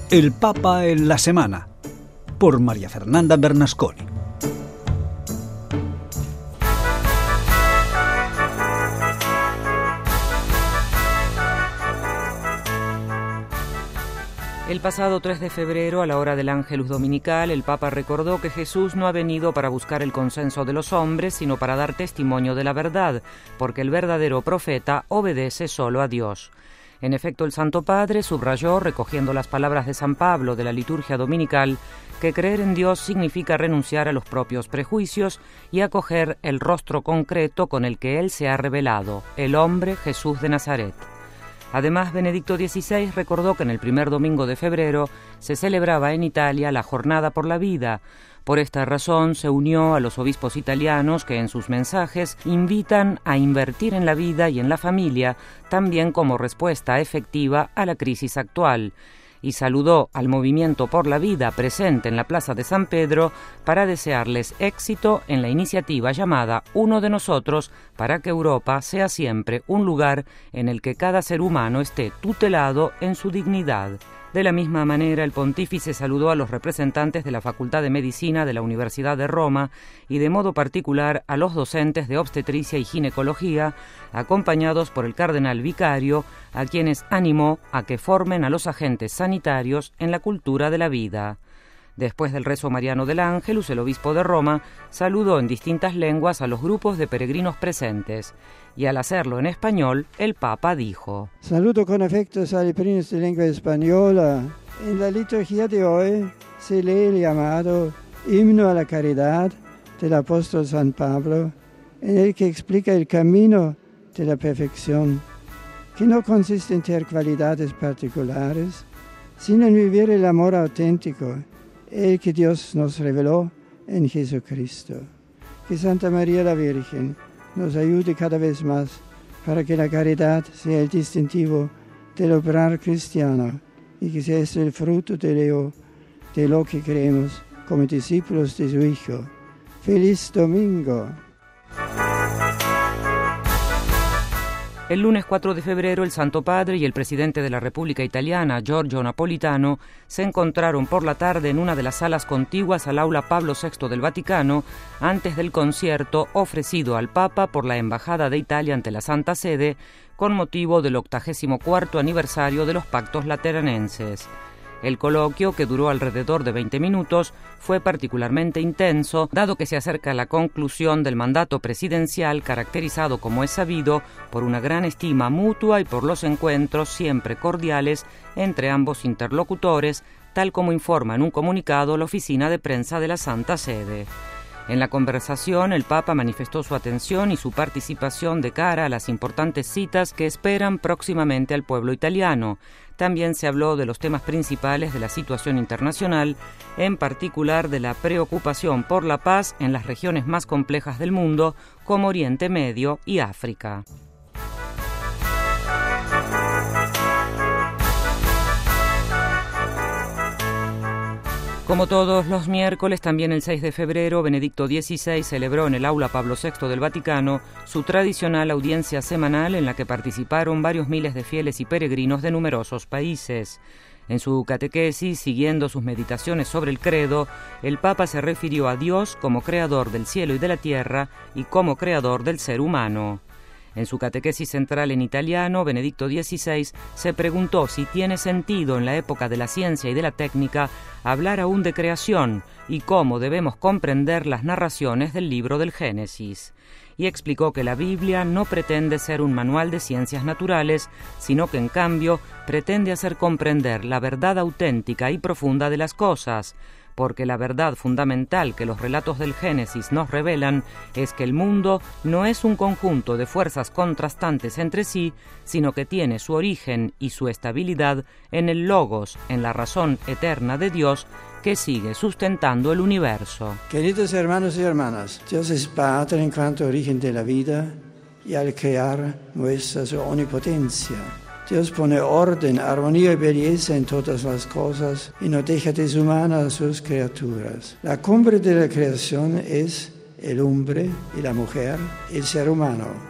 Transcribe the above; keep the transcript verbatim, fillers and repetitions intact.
El Papa en la Semana, por María Fernanda Bernasconi. El pasado tres de febrero, a la hora del Ángelus Dominical, el Papa recordó que Jesús no ha venido para buscar el consenso de los hombres, sino para dar testimonio de la verdad, porque el verdadero profeta obedece solo a Dios. En efecto, el Santo Padre subrayó, recogiendo las palabras de San Pablo de la liturgia dominical, que creer en Dios significa renunciar a los propios prejuicios y acoger el rostro concreto con el que Él se ha revelado, el hombre Jesús de Nazaret. Además, Benedicto dieciséis recordó que en el primer domingo de febrero se celebraba en Italia la Jornada por la Vida. Por esta razón se unió a los obispos italianos que en sus mensajes invitan a invertir en la vida y en la familia, también como respuesta efectiva a la crisis actual, y saludó al movimiento por la vida presente en la Plaza de San Pedro para desearles éxito en la iniciativa llamada Uno de Nosotros, para que Europa sea siempre un lugar en el que cada ser humano esté tutelado en su dignidad. De la misma manera, el pontífice saludó a los representantes de la Facultad de Medicina de la Universidad de Roma y de modo particular a los docentes de obstetricia y ginecología, acompañados por el cardenal vicario, a quienes animó a que formen a los agentes sanitarios en la cultura de la vida. Después del rezo mariano del Ángelus, el obispo de Roma saludó en distintas lenguas a los grupos de peregrinos presentes, y al hacerlo en español, el Papa dijo: Saludo con afecto a los peregrinos de lengua española. En la liturgia de hoy se lee el llamado Himno a la Caridad del apóstol San Pablo, en el que explica el camino de la perfección, que no consiste en tener cualidades particulares, sino en vivir el amor auténtico, el que Dios nos reveló en Jesucristo. Que Santa María la Virgen nos ayude cada vez más para que la caridad sea el distintivo del obrar cristiano y que sea este el fruto de lo, de lo que creemos como discípulos de su Hijo. ¡Feliz Domingo! El lunes cuatro de febrero, el Santo Padre y el presidente de la República Italiana, Giorgio Napolitano, se encontraron por la tarde en una de las salas contiguas al aula Pablo sexto del Vaticano, antes del concierto ofrecido al Papa por la Embajada de Italia ante la Santa Sede, con motivo del octagésimo cuarto aniversario de los Pactos Lateranenses. El coloquio, que duró alrededor de veinte minutos, fue particularmente intenso, dado que se acerca la conclusión del mandato presidencial, caracterizado, como es sabido, por una gran estima mutua y por los encuentros siempre cordiales entre ambos interlocutores, tal como informa en un comunicado la oficina de prensa de la Santa Sede. En la conversación, el Papa manifestó su atención y su participación de cara a las importantes citas que esperan próximamente al pueblo italiano. También se habló de los temas principales de la situación internacional, en particular de la preocupación por la paz en las regiones más complejas del mundo, como Oriente Medio y África. Como todos los miércoles, también el seis de febrero, Benedicto dieciséis celebró en el aula Pablo sexto del Vaticano su tradicional audiencia semanal en la que participaron varios miles de fieles y peregrinos de numerosos países. En su catequesis, siguiendo sus meditaciones sobre el credo, el Papa se refirió a Dios como creador del cielo y de la tierra y como creador del ser humano. En su catequesis central en italiano, Benedicto dieciséis se preguntó si tiene sentido en la época de la ciencia y de la técnica hablar aún de creación y cómo debemos comprender las narraciones del libro del Génesis. Y explicó que la Biblia no pretende ser un manual de ciencias naturales, sino que en cambio pretende hacer comprender la verdad auténtica y profunda de las cosas, porque la verdad fundamental que los relatos del Génesis nos revelan es que el mundo no es un conjunto de fuerzas contrastantes entre sí, sino que tiene su origen y su estabilidad en el Logos, en la razón eterna de Dios, que sigue sustentando el universo. Queridos hermanos y hermanas, Dios es Padre en cuanto origen de la vida y al crear muestra su omnipotencia. Dios pone orden, armonía y belleza en todas las cosas y no deja deshumana a sus criaturas. La cumbre de la creación es el hombre y la mujer, el ser humano.